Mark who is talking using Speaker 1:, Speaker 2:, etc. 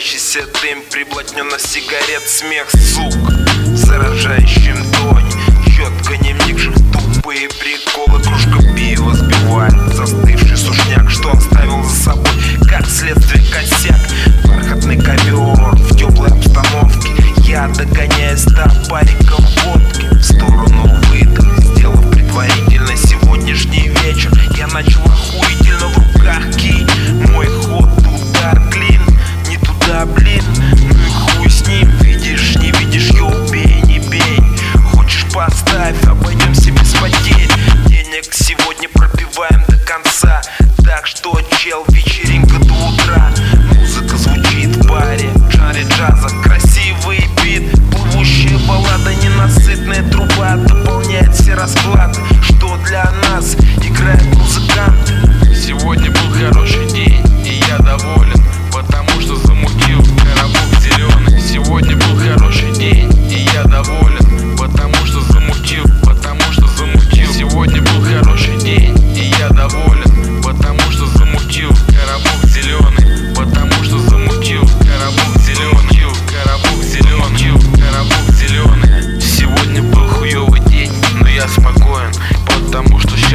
Speaker 1: Дымящийся дым, приблотненно сигарет, смех, сук в заражающем тоне. Четко не вникших в тупые приколы. Кружка пива сбивает застывший сушняк, что оставил за собой, как следствие, косяк. Бархатный ковер в теплой обстановке. Я догоняю стопариком водки в сторону выдох, сделав предварительно сегодняшний вечер. Я начал охуительно, в руках кий. Мой ход, удар, клин. Не туда, блин, ну и хуй с ним. Видишь, не видишь, я убей, не бей. Хочешь, поставь, обойдемся без потерь. Денег сегодня пропиваем до конца. Так что, чел, вечеринка до утра. Музыка звучит в баре, в жанре джаза. Красивый бит, плывущая баллада. Ненасытная труба дополняет все расклады, что для нас играет музыкант.
Speaker 2: Сегодня был хороший день, и я доволен, потому что замутил коробок зеленый. Сегодня был хороший день, и я доволен, потому что замутил. Сегодня был хороший день, и я доволен, потому что замутил коробок зеленый. Потому что замутил коробок зеленый. Коробок зеленый. Сегодня был хуёвый день, но я спокоен, потому что